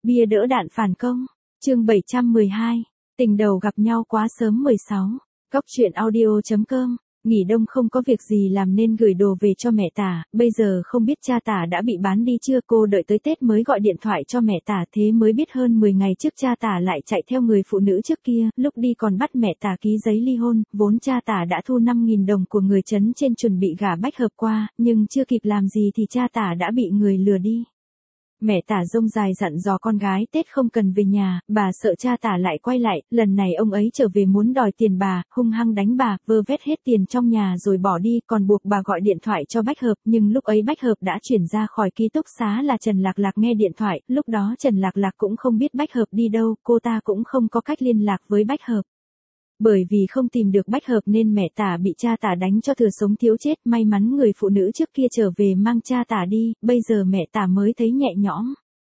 Bia đỡ đạn phản công. Chương 712. Tình đầu gặp nhau quá sớm 16. Góc truyện audio.com. Nghỉ đông không có việc gì làm nên gửi đồ về cho mẹ Tả, bây giờ không biết cha Tả đã bị bán đi chưa, cô đợi tới Tết mới gọi điện thoại cho mẹ Tả, thế mới biết hơn 10 ngày trước cha Tả lại chạy theo người phụ nữ trước kia, lúc đi còn bắt mẹ Tả ký giấy ly hôn, vốn cha Tả đã thu 5.000 đồng của người trấn trên chuẩn bị gả Bách Hợp qua, nhưng chưa kịp làm gì thì cha Tả đã bị người lừa đi. Mẹ Tả rông dài dặn dò con gái Tết không cần về nhà, bà sợ cha Tả lại quay lại, lần này ông ấy trở về muốn đòi tiền bà, hung hăng đánh bà, vơ vét hết tiền trong nhà rồi bỏ đi, còn buộc bà gọi điện thoại cho Bách Hợp, nhưng lúc ấy Bách Hợp đã chuyển ra khỏi ký túc xá là Trần Lạc Lạc nghe điện thoại, lúc đó Trần Lạc Lạc cũng không biết Bách Hợp đi đâu, cô ta cũng không có cách liên lạc với Bách Hợp. Bởi vì không tìm được Bách Hợp nên mẹ Tả bị cha Tả đánh cho thừa sống thiếu chết, may mắn người phụ nữ trước kia trở về mang cha Tả đi, bây giờ mẹ Tả mới thấy nhẹ nhõm.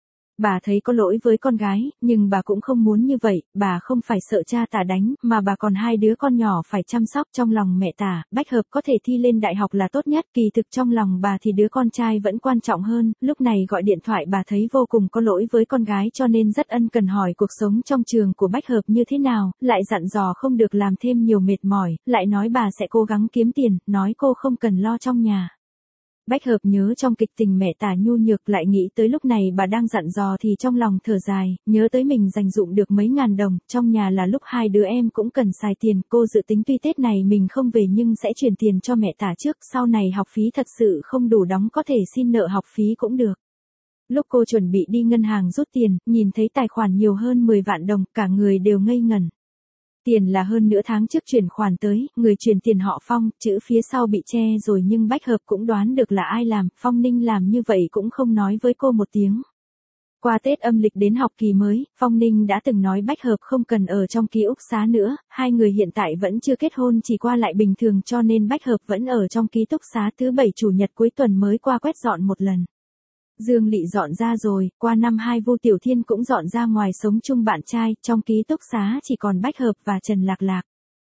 Bà thấy có lỗi với con gái, nhưng bà cũng không muốn như vậy, bà không phải sợ cha Tả đánh, mà bà còn hai đứa con nhỏ phải chăm sóc. Trong lòng mẹ Tả, Bách Hợp có thể thi lên đại học là tốt nhất, kỳ thực trong lòng bà thì đứa con trai vẫn quan trọng hơn, lúc này gọi điện thoại bà thấy vô cùng có lỗi với con gái cho nên rất ân cần hỏi cuộc sống trong trường của Bách Hợp như thế nào, lại dặn dò không được làm thêm nhiều mệt mỏi, lại nói bà sẽ cố gắng kiếm tiền, nói cô không cần lo trong nhà. Bách Hợp nhớ trong kịch tình mẹ Tả nhu nhược, lại nghĩ tới lúc này bà đang dặn dò thì trong lòng thở dài, nhớ tới mình dành dụm được mấy ngàn đồng, trong nhà là lúc hai đứa em cũng cần xài tiền, cô dự tính tuy Tết này mình không về nhưng sẽ chuyển tiền cho mẹ Tả trước, sau này học phí thật sự không đủ đóng có thể xin nợ học phí cũng được. Lúc cô chuẩn bị đi ngân hàng rút tiền, nhìn thấy tài khoản nhiều hơn 10 vạn đồng, cả người đều ngây ngẩn. Tiền là hơn nửa tháng trước chuyển khoản tới, người chuyển tiền họ Phong, chữ phía sau bị che rồi nhưng Bách Hợp cũng đoán được là ai làm, Phong Ninh làm như vậy cũng không nói với cô một tiếng. Qua Tết âm lịch đến học kỳ mới, Phong Ninh đã từng nói Bách Hợp không cần ở trong ký túc xá nữa, hai người hiện tại vẫn chưa kết hôn chỉ qua lại bình thường cho nên Bách Hợp vẫn ở trong ký túc xá, thứ bảy chủ nhật cuối tuần mới qua quét dọn một lần. Dương Lị dọn ra rồi, qua năm 2 Vu Tiểu Thiên cũng dọn ra ngoài sống chung bạn trai, trong ký túc xá chỉ còn Bách Hợp và Trần Lạc Lạc.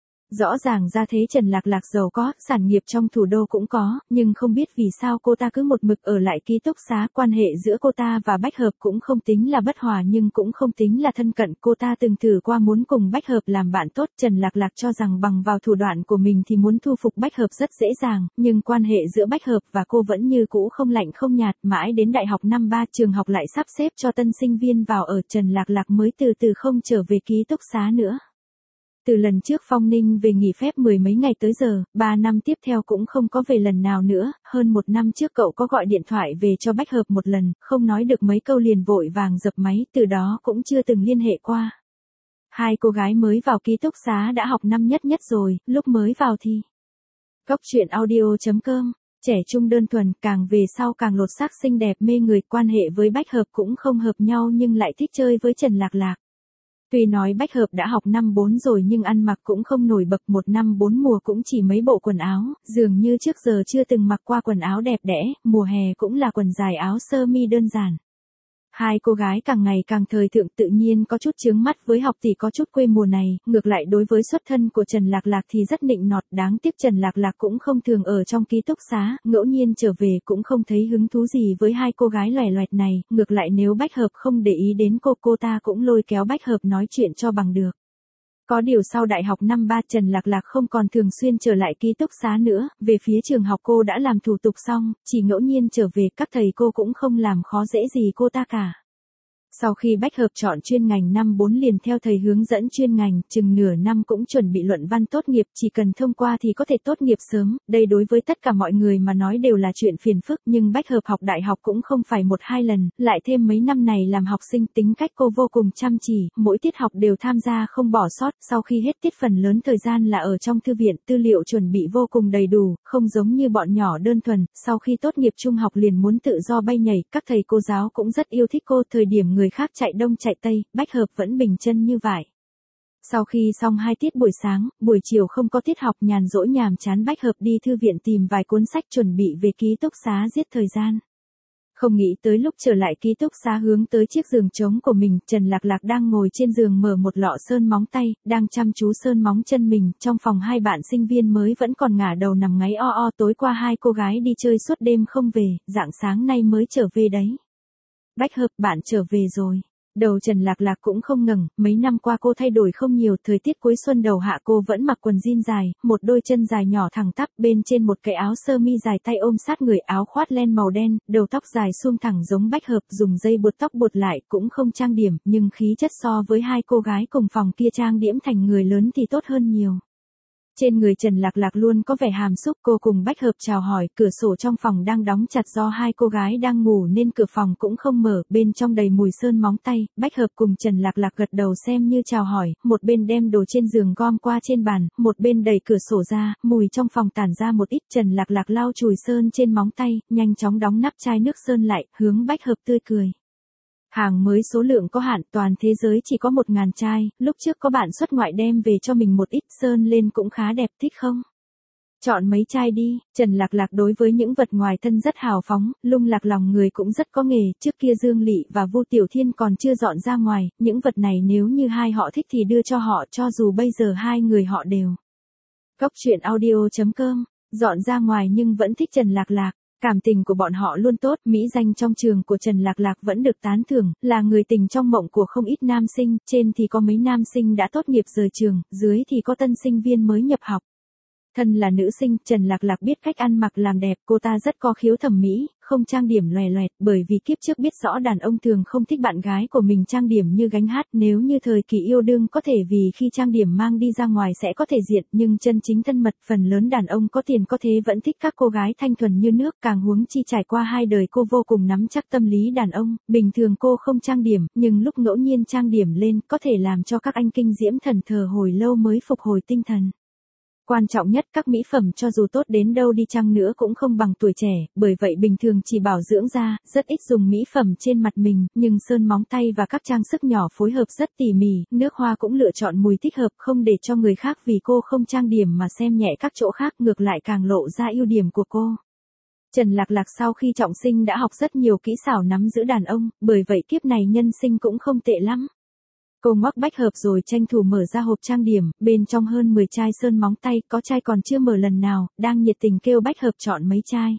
Rõ ràng ra thế Trần Lạc Lạc giàu có, sản nghiệp trong thủ đô cũng có, nhưng không biết vì sao cô ta cứ một mực ở lại ký túc xá, quan hệ giữa cô ta và Bách Hợp cũng không tính là bất hòa nhưng cũng không tính là thân cận, cô ta từng thử qua muốn cùng Bách Hợp làm bạn tốt, Trần Lạc Lạc cho rằng bằng vào thủ đoạn của mình thì muốn thu phục Bách Hợp rất dễ dàng, nhưng quan hệ giữa Bách Hợp và cô vẫn như cũ không lạnh không nhạt, mãi đến đại học năm 3 trường học lại sắp xếp cho tân sinh viên vào ở, Trần Lạc Lạc mới từ từ không trở về ký túc xá nữa. Từ lần trước Phong Ninh về nghỉ phép 10 mấy ngày tới giờ, 3 năm tiếp theo cũng không có về lần nào nữa, hơn 1 năm trước cậu có gọi điện thoại về cho Bách Hợp một lần, không nói được mấy câu liền vội vàng dập máy, từ đó cũng chưa từng liên hệ qua. Hai cô gái mới vào ký túc xá đã học năm nhất rồi, lúc mới vào thì. Góc truyện audio.com, trẻ trung đơn thuần, càng về sau càng lột xác xinh đẹp mê người, quan hệ với Bách Hợp cũng không hợp nhau nhưng lại thích chơi với Trần Lạc Lạc. Tuy nói Bách Hợp đã học năm 4 rồi nhưng ăn mặc cũng không nổi bật, 1 năm 4 mùa cũng chỉ mấy bộ quần áo, dường như trước giờ chưa từng mặc qua quần áo đẹp đẽ, mùa hè cũng là quần dài áo sơ mi đơn giản. Hai cô gái càng ngày càng thời thượng, tự nhiên có chút chướng mắt với học tỷ có chút quê mùa này, ngược lại đối với xuất thân của Trần Lạc Lạc thì rất nịnh nọt, đáng tiếc Trần Lạc Lạc cũng không thường ở trong ký túc xá, ngẫu nhiên trở về cũng không thấy hứng thú gì với hai cô gái loẻ loẹt này, ngược lại nếu Bách Hợp không để ý đến cô ta cũng lôi kéo Bách Hợp nói chuyện cho bằng được. Có điều sau đại học năm 3 Trần Lạc Lạc không còn thường xuyên trở lại ký túc xá nữa, về phía trường học cô đã làm thủ tục xong, chỉ ngẫu nhiên trở về, các thầy cô cũng không làm khó dễ gì cô ta cả. Sau khi Bách Hợp chọn chuyên ngành năm 4 liền theo thầy hướng dẫn chuyên ngành, chừng nửa năm cũng chuẩn bị luận văn tốt nghiệp, chỉ cần thông qua thì có thể tốt nghiệp sớm, đây đối với tất cả mọi người mà nói đều là chuyện phiền phức, nhưng Bách Hợp học đại học cũng không phải 1-2 lần, lại thêm mấy năm này làm học sinh, tính cách cô vô cùng chăm chỉ, mỗi tiết học đều tham gia không bỏ sót, sau khi hết tiết phần lớn thời gian là ở trong thư viện, tư liệu chuẩn bị vô cùng đầy đủ, không giống như bọn nhỏ đơn thuần, sau khi tốt nghiệp trung học liền muốn tự do bay nhảy, các thầy cô giáo cũng rất yêu thích cô, thời điểm người khác chạy đông chạy tây, Bách Hợp vẫn bình chân như vậy. Sau khi xong 2 tiết buổi sáng, buổi chiều không có tiết học, nhàn rỗi nhàm chán Bách Hợp đi thư viện tìm vài cuốn sách chuẩn bị về ký túc xá giết thời gian. Không nghĩ tới lúc trở lại ký túc xá hướng tới chiếc giường trống của mình, Trần Lạc Lạc đang ngồi trên giường mở một lọ sơn móng tay, đang chăm chú sơn móng chân mình, trong phòng hai bạn sinh viên mới vẫn còn ngả đầu nằm ngáy o, tối qua hai cô gái đi chơi suốt đêm không về, rạng sáng nay mới trở về đấy. Bách Hợp, bạn trở về rồi. Đầu Trần Lạc Lạc cũng không ngẩng, mấy năm qua cô thay đổi không nhiều, thời tiết cuối xuân đầu hạ cô vẫn mặc quần jean dài, một đôi chân dài nhỏ thẳng tắp, bên trên một cái áo sơ mi dài tay ôm sát người, áo khoát len màu đen, đầu tóc dài suông thẳng giống bách hợp, dùng dây buộc tóc buộc lại, cũng không trang điểm, nhưng khí chất so với hai cô gái cùng phòng kia trang điểm thành người lớn thì tốt hơn nhiều. Trên người Trần Lạc Lạc luôn có vẻ hàm xúc, cô cùng bách hợp chào hỏi, cửa sổ trong phòng đang đóng chặt do hai cô gái đang ngủ nên cửa phòng cũng không mở, bên trong đầy mùi sơn móng tay, bách hợp cùng Trần Lạc Lạc gật đầu xem như chào hỏi, một bên đem đồ trên giường gom qua trên bàn, một bên đẩy cửa sổ ra, mùi trong phòng tản ra một ít. Trần Lạc Lạc lau chùi sơn trên móng tay, nhanh chóng đóng nắp chai nước sơn lại, hướng bách hợp tươi cười. Hàng mới số lượng có hạn, toàn thế giới chỉ có 1.000 chai, lúc trước có bạn xuất ngoại đem về cho mình một ít, sơn lên cũng khá đẹp, thích không? Chọn mấy chai đi. Trần Lạc Lạc đối với những vật ngoài thân rất hào phóng, lung lạc lòng người cũng rất có nghề, trước kia Dương Lị và Vu Tiểu Thiên còn chưa dọn ra ngoài, những vật này nếu như hai họ thích thì đưa cho họ, cho dù bây giờ hai người họ đều. Cốc truyện audio.com, dọn ra ngoài nhưng vẫn thích Trần Lạc Lạc. Cảm tình của bọn họ luôn tốt, mỹ danh trong trường của Trần Lạc Lạc vẫn được tán thưởng, là người tình trong mộng của không ít nam sinh, trên thì có mấy nam sinh đã tốt nghiệp rời trường, dưới thì có tân sinh viên mới nhập học. Thân là nữ sinh, Trần Lạc Lạc biết cách ăn mặc làm đẹp, cô ta rất có khiếu thẩm mỹ, không trang điểm lòe loẹt, bởi vì kiếp trước biết rõ đàn ông thường không thích bạn gái của mình trang điểm như gánh hát, nếu như thời kỳ yêu đương có thể vì khi trang điểm mang đi ra ngoài sẽ có thể diện, nhưng chân chính thân mật, phần lớn đàn ông có tiền có thế vẫn thích các cô gái thanh thuần như nước, càng huống chi trải qua hai đời cô vô cùng nắm chắc tâm lý đàn ông, bình thường cô không trang điểm, nhưng lúc ngẫu nhiên trang điểm lên, có thể làm cho các anh kinh diễm thần thờ hồi lâu mới phục hồi tinh thần. Quan trọng nhất, các mỹ phẩm cho dù tốt đến đâu đi chăng nữa cũng không bằng tuổi trẻ, bởi vậy bình thường chỉ bảo dưỡng da, rất ít dùng mỹ phẩm trên mặt mình, nhưng sơn móng tay và các trang sức nhỏ phối hợp rất tỉ mỉ, nước hoa cũng lựa chọn mùi thích hợp, không để cho người khác vì cô không trang điểm mà xem nhẹ các chỗ khác, ngược lại càng lộ ra ưu điểm của cô. Trần Lạc Lạc sau khi trọng sinh đã học rất nhiều kỹ xảo nắm giữ đàn ông, bởi vậy kiếp này nhân sinh cũng không tệ lắm. Cô ngoắc bách hợp rồi tranh thủ mở ra hộp trang điểm, bên trong hơn 10 chai sơn móng tay, có chai còn chưa mở lần nào, đang nhiệt tình kêu bách hợp chọn mấy chai.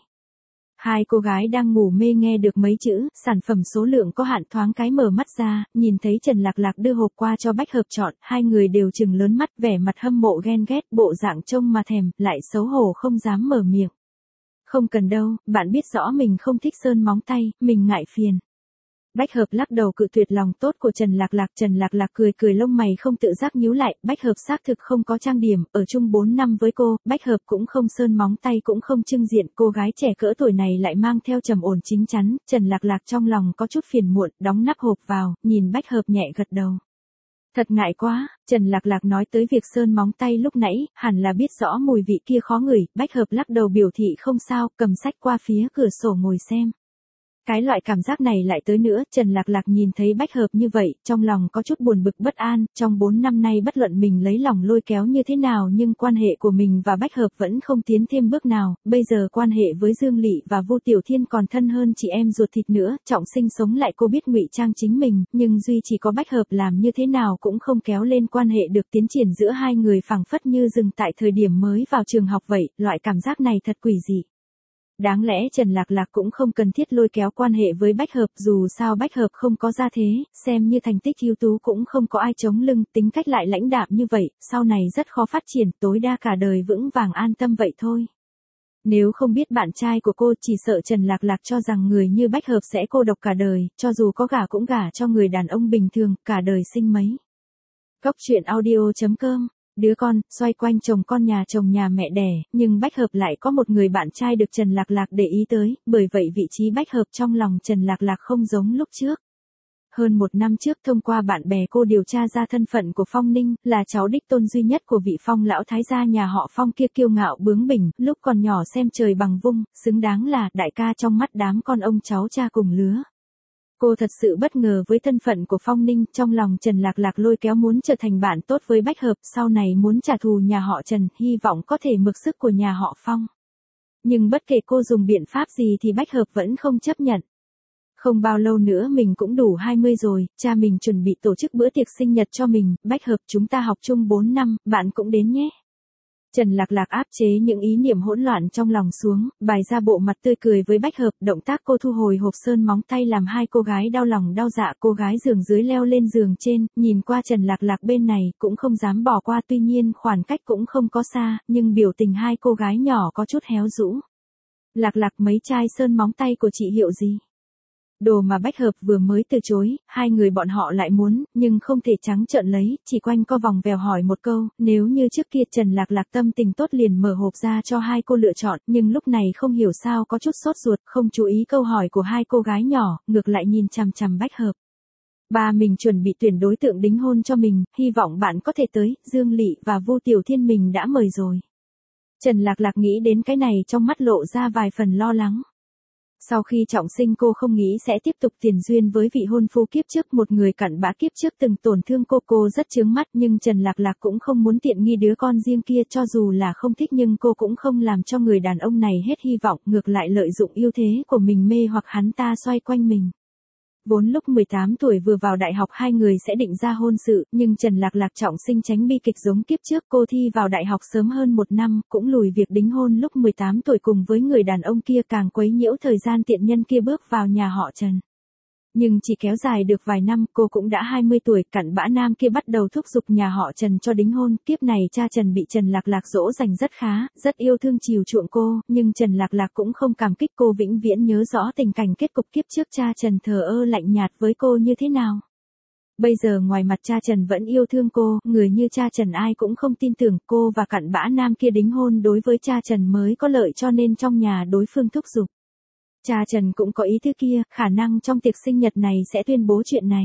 Hai cô gái đang ngủ mê nghe được mấy chữ, sản phẩm số lượng có hạn thoáng cái mở mắt ra, nhìn thấy Trần Lạc Lạc đưa hộp qua cho bách hợp chọn, hai người đều trừng lớn mắt, vẻ mặt hâm mộ ghen ghét, bộ dạng trông mà thèm, lại xấu hổ không dám mở miệng. Không cần đâu, bạn biết rõ mình không thích sơn móng tay, mình ngại phiền. Bách hợp lắc đầu cự tuyệt lòng tốt của Trần Lạc Lạc. Trần Lạc Lạc cười cười lông mày không tự giác nhíu lại, bách hợp xác thực không có trang điểm, ở chung 4 năm với cô, bách hợp cũng không sơn móng tay cũng không trưng diện, cô gái trẻ cỡ tuổi này lại mang theo trầm ổn chính chắn, Trần Lạc Lạc trong lòng có chút phiền muộn, đóng nắp hộp vào, nhìn bách hợp nhẹ gật đầu. Thật ngại quá, Trần Lạc Lạc nói tới việc sơn móng tay lúc nãy, hẳn là biết rõ mùi vị kia khó ngửi, bách hợp lắc đầu biểu thị không sao, cầm sách qua phía cửa sổ ngồi xem. Cái loại cảm giác này lại tới nữa, Trần Lạc Lạc nhìn thấy bách hợp như vậy, trong lòng có chút buồn bực bất an, trong 4 năm nay bất luận mình lấy lòng lôi kéo như thế nào nhưng quan hệ của mình và bách hợp vẫn không tiến thêm bước nào, bây giờ quan hệ với Dương Lị và Vu Tiểu Thiên còn thân hơn chị em ruột thịt nữa, trọng sinh sống lại cô biết ngụy trang chính mình, nhưng duy chỉ có bách hợp làm như thế nào cũng không kéo lên quan hệ được, tiến triển giữa hai người phảng phất như dừng tại thời điểm mới vào trường học vậy, loại cảm giác này thật quỷ dị. Đáng lẽ Trần Lạc Lạc cũng không cần thiết lôi kéo quan hệ với bách hợp, dù sao bách hợp không có gia thế, xem như thành tích ưu tú cũng không có ai chống lưng, tính cách lại lãnh đạm như vậy, sau này rất khó phát triển, tối đa cả đời vững vàng an tâm vậy thôi. Nếu không biết bạn trai của cô, chỉ sợ Trần Lạc Lạc cho rằng người như bách hợp sẽ cô độc cả đời, cho dù có gả cũng gả cho người đàn ông bình thường, cả đời sinh mấy. Cốc truyện audio.com, đứa con, xoay quanh chồng nhà mẹ đẻ, nhưng bách hợp lại có một người bạn trai được Trần Lạc Lạc để ý tới, bởi vậy vị trí bách hợp trong lòng Trần Lạc Lạc không giống lúc trước. Hơn 1 năm trước thông qua bạn bè cô điều tra ra thân phận của Phong Ninh, là cháu đích tôn duy nhất của vị Phong lão thái gia nhà họ Phong kia kiêu ngạo bướng bỉnh, lúc còn nhỏ xem trời bằng vung, xứng đáng là đại ca trong mắt đám con ông cháu cha cùng lứa. Cô thật sự bất ngờ với thân phận của Phong Ninh, trong lòng Trần Lạc Lạc lôi kéo muốn trở thành bạn tốt với bách hợp, sau này muốn trả thù nhà họ Trần, hy vọng có thể mượn sức của nhà họ Phong. Nhưng bất kể cô dùng biện pháp gì thì bách hợp vẫn không chấp nhận. Không bao lâu nữa mình cũng đủ 20 rồi, cha mình chuẩn bị tổ chức bữa tiệc sinh nhật cho mình, bách hợp chúng ta học chung 4 năm, bạn cũng đến nhé. Trần Lạc Lạc áp chế những ý niệm hỗn loạn trong lòng xuống, bày ra bộ mặt tươi cười với Bách Hợp, động tác cô thu hồi hộp sơn móng tay làm hai cô gái đau lòng đau dạ. Cô gái giường dưới leo lên giường trên, nhìn qua Trần Lạc Lạc bên này, cũng không dám bỏ qua, tuy nhiên khoảng cách cũng không có xa, nhưng biểu tình hai cô gái nhỏ có chút héo rũ. Lạc Lạc, mấy chai sơn móng tay của chị hiệu gì? Đồ mà Bách Hợp vừa mới từ chối, hai người bọn họ lại muốn, nhưng không thể trắng trợn lấy, chỉ quanh co vòng vèo hỏi một câu. Nếu như trước kia Trần Lạc Lạc tâm tình tốt liền mở hộp ra cho hai cô lựa chọn, nhưng lúc này không hiểu sao có chút sốt ruột, không chú ý câu hỏi của hai cô gái nhỏ, ngược lại nhìn chằm chằm Bách Hợp. Ba mình chuẩn bị tuyển đối tượng đính hôn cho mình, hy vọng bạn có thể tới. Dương Lị và Vu Tiểu Thiên mình đã mời rồi. Trần Lạc Lạc nghĩ đến cái này trong mắt lộ ra vài phần lo lắng. Sau khi trọng sinh cô không nghĩ sẽ tiếp tục tiền duyên với vị hôn phu kiếp trước, một người cặn bã kiếp trước từng tổn thương cô rất chướng mắt, nhưng Trần Lạc Lạc cũng không muốn tiện nghi đứa con riêng kia, cho dù là không thích nhưng cô cũng không làm cho người đàn ông này hết hy vọng, ngược lại lợi dụng ưu thế của mình mê hoặc hắn ta xoay quanh mình. Vốn lúc 18 tuổi vừa vào đại học hai người sẽ định ra hôn sự, nhưng Trần Lạc Lạc trọng sinh tránh bi kịch giống kiếp trước, cô thi vào đại học sớm hơn một năm, cũng lùi việc đính hôn lúc 18 tuổi cùng với người đàn ông kia, càng quấy nhiễu thời gian tiện nhân kia bước vào nhà họ Trần. Nhưng chỉ kéo dài được vài năm, cô cũng đã 20 tuổi, cặn bã nam kia bắt đầu thúc giục nhà họ Trần cho đính hôn. Kiếp này cha Trần bị Trần Lạc Lạc dỗ dành rất khá, rất yêu thương chiều chuộng cô, nhưng Trần Lạc Lạc cũng không cảm kích, cô vĩnh viễn nhớ rõ tình cảnh kết cục kiếp trước cha Trần thờ ơ lạnh nhạt với cô như thế nào. Bây giờ ngoài mặt cha Trần vẫn yêu thương cô, người như cha Trần ai cũng không tin tưởng, cô và cặn bã nam kia đính hôn đối với cha Trần mới có lợi, cho nên trong nhà đối phương thúc giục. Cha Trần cũng có ý thứ kia, khả năng trong tiệc sinh nhật này sẽ tuyên bố chuyện này.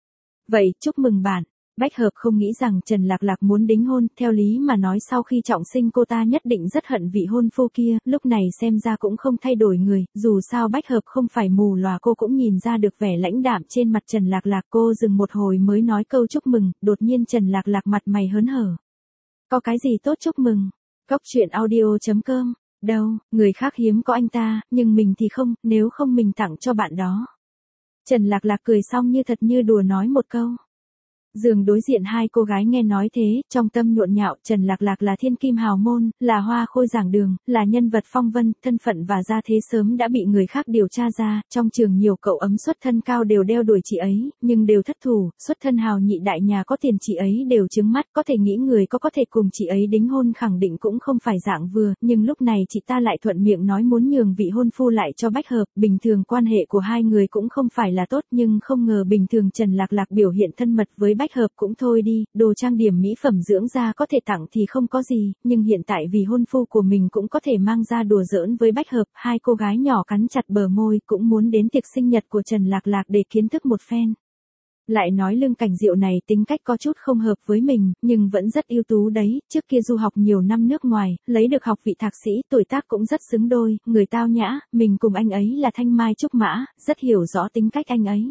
Vậy, chúc mừng bạn. Bách Hợp không nghĩ rằng Trần Lạc Lạc muốn đính hôn, theo lý mà nói sau khi trọng sinh cô ta nhất định rất hận vị hôn phu kia, lúc này xem ra cũng không thay đổi người, dù sao Bách Hợp không phải mù lòa, cô cũng nhìn ra được vẻ lãnh đạm trên mặt Trần Lạc Lạc. Cô dừng một hồi mới nói câu chúc mừng, đột nhiên Trần Lạc Lạc mặt mày hớn hở. Có cái gì tốt chúc mừng? Cóc truyện audio.com. Đâu, người khác hiếm có anh ta, nhưng mình thì không, nếu không mình tặng cho bạn đó. Trần Lạc Lạc cười xong như thật như đùa nói một câu. Giường đối diện hai cô gái nghe nói thế, trong tâm nhộn nhạo. Trần Lạc Lạc là thiên kim hào môn, là hoa khôi giảng đường, là nhân vật phong vân, thân phận và gia thế sớm đã bị người khác điều tra ra, trong trường nhiều cậu ấm xuất thân cao đều đeo đuổi chị ấy, nhưng đều thất thủ, xuất thân hào nhị đại nhà có tiền chị ấy đều trứng mắt, có thể nghĩ người có thể cùng chị ấy đính hôn khẳng định cũng không phải dạng vừa, nhưng lúc này chị ta lại thuận miệng nói muốn nhường vị hôn phu lại cho Bách Hợp, bình thường quan hệ của hai người cũng không phải là tốt, nhưng không ngờ bình thường Trần Lạc Lạc biểu hiện thân mật với Bách Hợp cũng thôi đi, đồ trang điểm mỹ phẩm dưỡng da có thể tặng thì không có gì, nhưng hiện tại vì hôn phu của mình cũng có thể mang ra đùa giỡn với Bách Hợp, hai cô gái nhỏ cắn chặt bờ môi, cũng muốn đến tiệc sinh nhật của Trần Lạc Lạc để kiến thức một phen. Lại nói Lương Cảnh Diệu này tính cách có chút không hợp với mình, nhưng vẫn rất ưu tú đấy, trước kia du học nhiều năm nước ngoài, lấy được học vị thạc sĩ, tuổi tác cũng rất xứng đôi, người tao nhã, mình cùng anh ấy là thanh mai trúc mã, rất hiểu rõ tính cách anh ấy.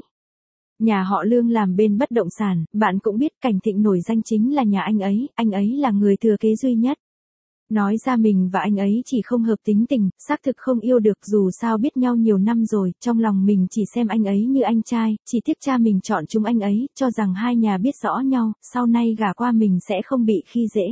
Nhà họ Lương làm bên bất động sản, bạn cũng biết Cảnh Thịnh nổi danh chính là nhà anh ấy là người thừa kế duy nhất. Nói ra mình và anh ấy chỉ không hợp tính tình, xác thực không yêu được, dù sao biết nhau nhiều năm rồi, trong lòng mình chỉ xem anh ấy như anh trai, chỉ tiếc cha mình chọn chúng anh ấy, cho rằng hai nhà biết rõ nhau, sau này gả qua mình sẽ không bị khi dễ.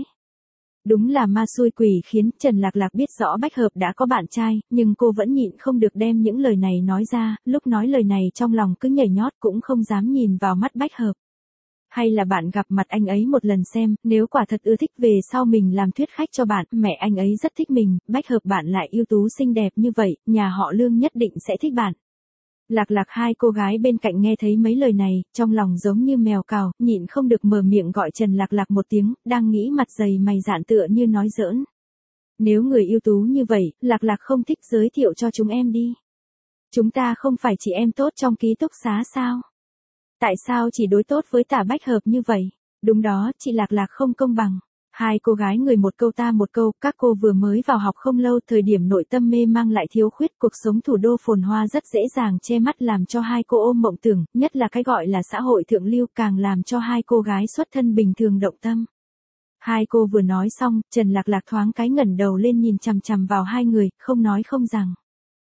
Đúng là ma xui quỷ khiến. Trần Lạc Lạc biết rõ Bách Hợp đã có bạn trai, nhưng cô vẫn nhịn không được đem những lời này nói ra, lúc nói lời này trong lòng cứ nhảy nhót cũng không dám nhìn vào mắt Bách Hợp. Hay là bạn gặp mặt anh ấy một lần xem, nếu quả thật ưa thích về sau mình làm thuyết khách cho bạn, mẹ anh ấy rất thích mình, Bách Hợp bạn lại ưu tú xinh đẹp như vậy, nhà họ Lương nhất định sẽ thích bạn. Lạc Lạc hai cô gái bên cạnh nghe thấy mấy lời này, trong lòng giống như mèo cào, nhịn không được mở miệng gọi Trần Lạc Lạc một tiếng, đang nghĩ mặt dày mày dạn tựa như nói giỡn. Nếu người ưu tú như vậy, Lạc Lạc không thích giới thiệu cho chúng em đi. Chúng ta không phải chị em tốt trong ký túc xá sao? Tại sao chỉ đối tốt với tả Bách Hợp như vậy? Đúng đó, chị Lạc Lạc không công bằng. Hai cô gái người một câu ta một câu, các cô vừa mới vào học không lâu, thời điểm nội tâm mê mang lại thiếu khuyết, cuộc sống thủ đô phồn hoa rất dễ dàng che mắt làm cho hai cô ôm mộng tưởng, nhất là cái gọi là xã hội thượng lưu càng làm cho hai cô gái xuất thân bình thường động tâm. Hai cô vừa nói xong, Trần Lạc Lạc thoáng cái ngẩng đầu lên nhìn chằm chằm vào hai người, không nói không rằng.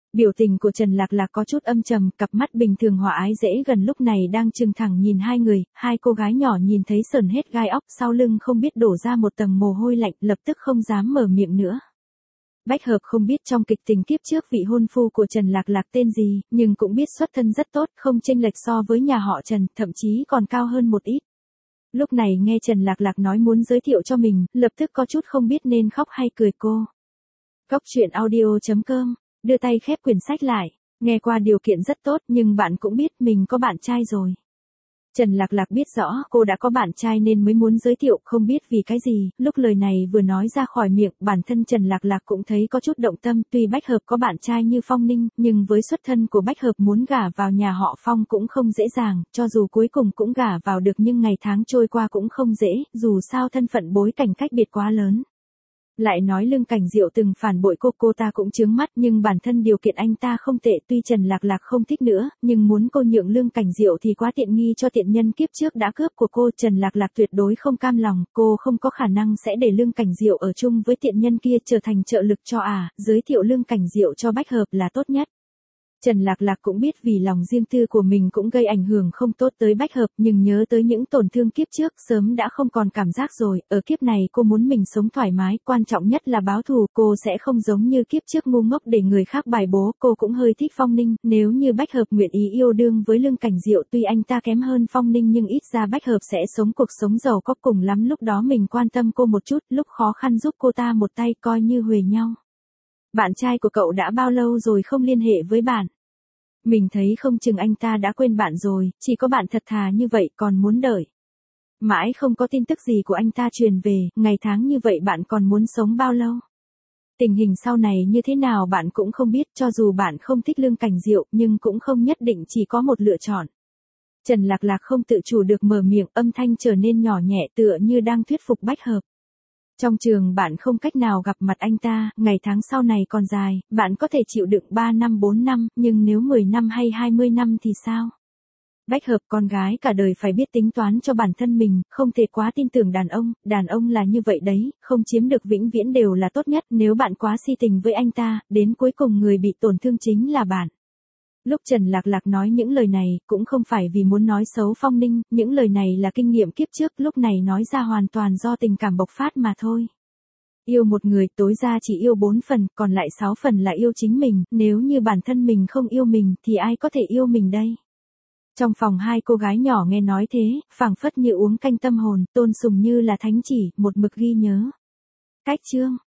Biểu tình của Trần Lạc Lạc có chút âm trầm, cặp mắt bình thường hòa ái dễ gần lúc này đang trừng thẳng nhìn hai người, hai cô gái nhỏ nhìn thấy sởn hết gai óc, sau lưng không biết đổ ra một tầng mồ hôi lạnh, lập tức không dám mở miệng nữa. Bách Hợp không biết trong kịch tình kiếp trước vị hôn phu của Trần Lạc Lạc tên gì, nhưng cũng biết xuất thân rất tốt, không chênh lệch so với nhà họ Trần, thậm chí còn cao hơn một ít. Lúc này nghe Trần Lạc Lạc nói muốn giới thiệu cho mình, lập tức có chút không biết nên khóc hay cười cô. Cóc truyện audio.com, đưa tay khép quyển sách lại, nghe qua điều kiện rất tốt nhưng bạn cũng biết mình có bạn trai rồi. Trần Lạc Lạc biết rõ cô đã có bạn trai nên mới muốn giới thiệu, không biết vì cái gì, lúc lời này vừa nói ra khỏi miệng, bản thân Trần Lạc Lạc cũng thấy có chút động tâm, tuy Bách Hợp có bạn trai như Phong Ninh, nhưng với xuất thân của Bách Hợp muốn gả vào nhà họ Phong cũng không dễ dàng, cho dù cuối cùng cũng gả vào được nhưng ngày tháng trôi qua cũng không dễ, dù sao thân phận bối cảnh cách biệt quá lớn. Lại nói Lương Cảnh Diệu từng phản bội cô ta cũng chướng mắt nhưng bản thân điều kiện anh ta không tệ, tuy Trần Lạc Lạc không thích nữa, nhưng muốn cô nhượng Lương Cảnh Diệu thì quá tiện nghi cho tiện nhân kiếp trước đã cướp của cô. Trần Lạc Lạc tuyệt đối không cam lòng, cô không có khả năng sẽ để Lương Cảnh Diệu ở chung với tiện nhân kia trở thành trợ lực cho giới thiệu Lương Cảnh Diệu cho Bách Hợp là tốt nhất. Trần Lạc Lạc cũng biết vì lòng riêng tư của mình cũng gây ảnh hưởng không tốt tới Bách Hợp, nhưng nhớ tới những tổn thương kiếp trước sớm đã không còn cảm giác rồi, ở kiếp này cô muốn mình sống thoải mái, quan trọng nhất là báo thù, cô sẽ không giống như kiếp trước ngu ngốc để người khác bài bố, cô cũng hơi thích Phong Ninh, nếu như Bách Hợp nguyện ý yêu đương với Lương Cảnh Diệu tuy anh ta kém hơn Phong Ninh nhưng ít ra Bách Hợp sẽ sống cuộc sống giàu có, cùng lắm lúc đó mình quan tâm cô một chút, lúc khó khăn giúp cô ta một tay coi như huề nhau. Bạn trai của cậu đã bao lâu rồi không liên hệ với bạn? Mình thấy không chừng anh ta đã quên bạn rồi, chỉ có bạn thật thà như vậy còn muốn đợi. Mãi không có tin tức gì của anh ta truyền về, ngày tháng như vậy bạn còn muốn sống bao lâu? Tình hình sau này như thế nào bạn cũng không biết, cho dù bạn không thích Lương Cảnh Diệu nhưng cũng không nhất định chỉ có một lựa chọn. Trần Lạc Lạc không tự chủ được mở miệng, âm thanh trở nên nhỏ nhẹ tựa như đang thuyết phục Bách Hợp. Trong trường bạn không cách nào gặp mặt anh ta, ngày tháng sau này còn dài, bạn có thể chịu đựng 3 năm 4 năm, nhưng nếu 10 năm hay 20 năm thì sao? Bách Hợp, con gái cả đời phải biết tính toán cho bản thân mình, không thể quá tin tưởng đàn ông là như vậy đấy, không chiếm được vĩnh viễn đều là tốt nhất, nếu bạn quá si tình với anh ta, đến cuối cùng người bị tổn thương chính là bạn. Lúc Trần Lạc Lạc nói những lời này, cũng không phải vì muốn nói xấu Phong Ninh, những lời này là kinh nghiệm kiếp trước, lúc này nói ra hoàn toàn do tình cảm bộc phát mà thôi. Yêu một người tối ra chỉ yêu 4 phần, còn lại 6 phần là yêu chính mình, nếu như bản thân mình không yêu mình thì ai có thể yêu mình đây? Trong phòng hai cô gái nhỏ nghe nói thế, phảng phất như uống canh tâm hồn, Tôn Sùng như là thánh chỉ, một mực ghi nhớ. Cách chương